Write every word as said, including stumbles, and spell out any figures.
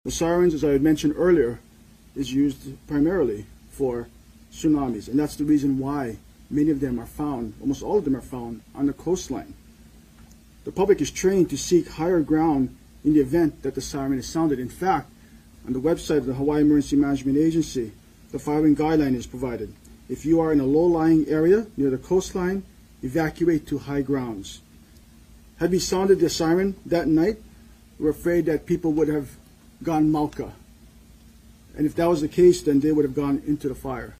The sirens, as I had mentioned earlier, is used primarily for tsunamis, and that's the reason why many of them are found, almost all of them are found, on the coastline. The public is trained to seek higher ground in the event that the siren is sounded. In fact, on the website of the Hawaii Emergency Management Agency, the following guideline is provided. If you are in a low-lying area near the coastline, evacuate to high grounds. Had we sounded the siren that night, we're afraid that people would have gone Malka. And if that was the case, then they would have gone into the fire.